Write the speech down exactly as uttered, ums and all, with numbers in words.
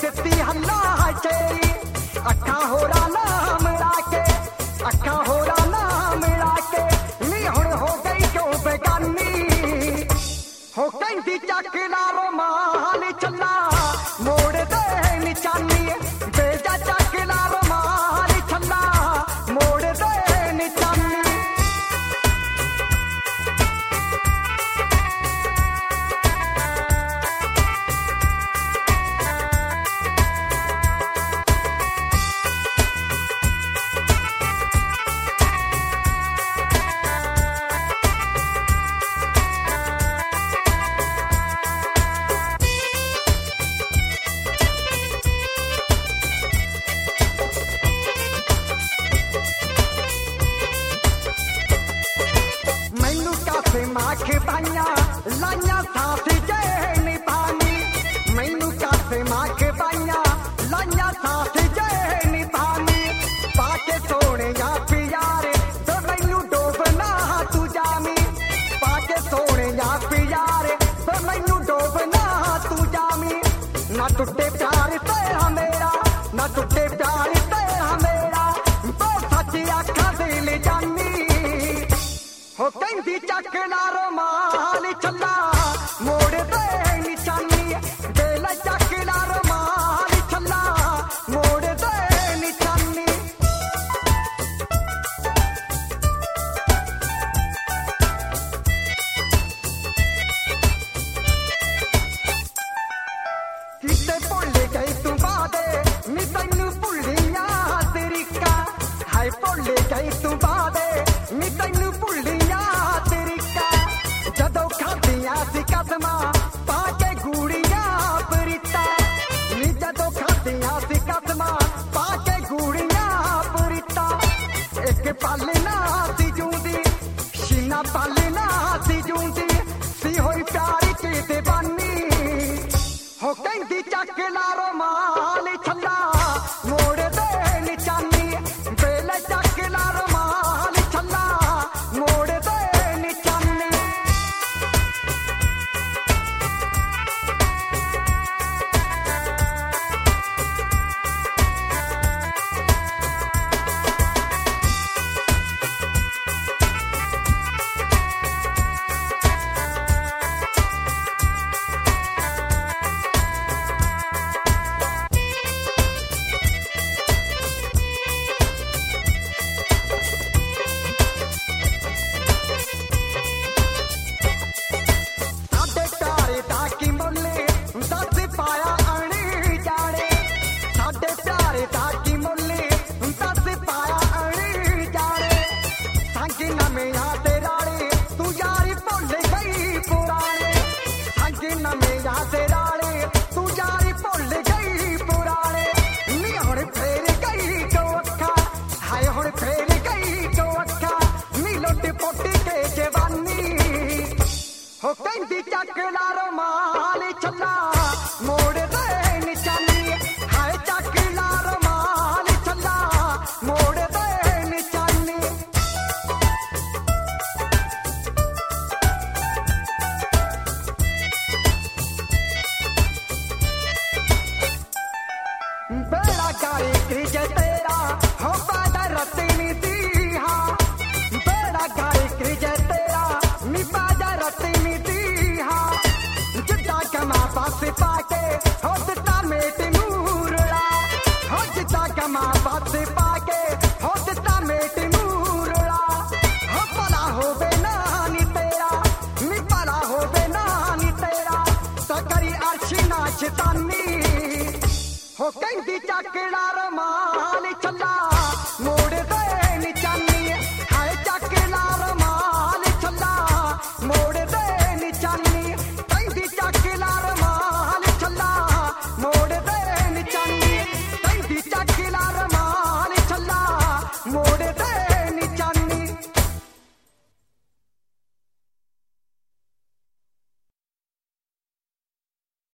ਦਿੱਤੀ ਹੱਲਾ ਚੇਰੀ ਅੱਖਾਂ ਹੋਰਾਂ ਨਾ ਮਿਲਾ ਕੇ ਅੱਖਾਂ ਹੋਰਾਂ ਨਾ ਮਿਲਾ ਕੇ ਨੀ ਹੁਣ ਹੋ ਗਈ ਕਿਉਂ ਬੇਗਾਨੀ ਹੋ ਕਹਿੰਦੀ ਚੱਕ ਲਾ ਰੁਮਾਲ ਚੱਲਾ ਮੋੜ ਦੇ ਨਿਚਾਨੀ ਬੇਜਾ ਚੱਕ ਲਾ ਰੁਮਾਲ ਚੱਲਾ ਮੋੜ ਦੇ ਨਿਚਾਨੀ माख बाइया लाइया साथ जय निभानी मैनू कासे माख बाइया लाइया साथ जय निभानी पाके सोने या प्यारे तो मैनू डोबना तू जामी पाके सोने या प्यारे तो मैनू डोबना तू जामी ना टुटे प्यार तेरा मेरा ना टुटे प्यार तेरा मेरा तो सच आखा दिल जानी हो कहती चक ला रुमाल चला मोड़ दे निचानी दिल चक ला रुमाल चला मोड़ दे निचानी किसे भुल गई तू बादे नी तैनू भुलिया तरीका हाय भुल गई तू बादे नी तैनू भुलिया तरीका जदों खादियां सी कदमां पाके गूड़ियां परीता नी जदों खादियां सी कदमां पाके गूड़ियां परीता एक पल ना सी जूंदी शीना पल ना सी जूंदी सी होई प्यार की दीवानी हो कहती चक ला रुमाल छल्ला मोड़ दे निचानी बेल चक ला रुमाल छल्ला मोड़ दे निचानी हो कहती चक ला रुमाल चला मोड़ दे निचानी हाय चक ला रुमाल चला मोड़ दे निचानी बेड़ा गाई क्रिज तेरा हो बादा रतनी दी हाँ बेड़ा गाई क्रिज तेरा नी बादा रतनी दी हाँ जिद्दा कमा पास पाके हो दिता मेट नूरला हो जिद्दा कमा पास पाके हो दिता मेट नूरला हो भला हो बे नानी तेरा नी भला हो बे नानी तेरा सकरी अर्श नाचतानी हो कहती चक ला रुमाल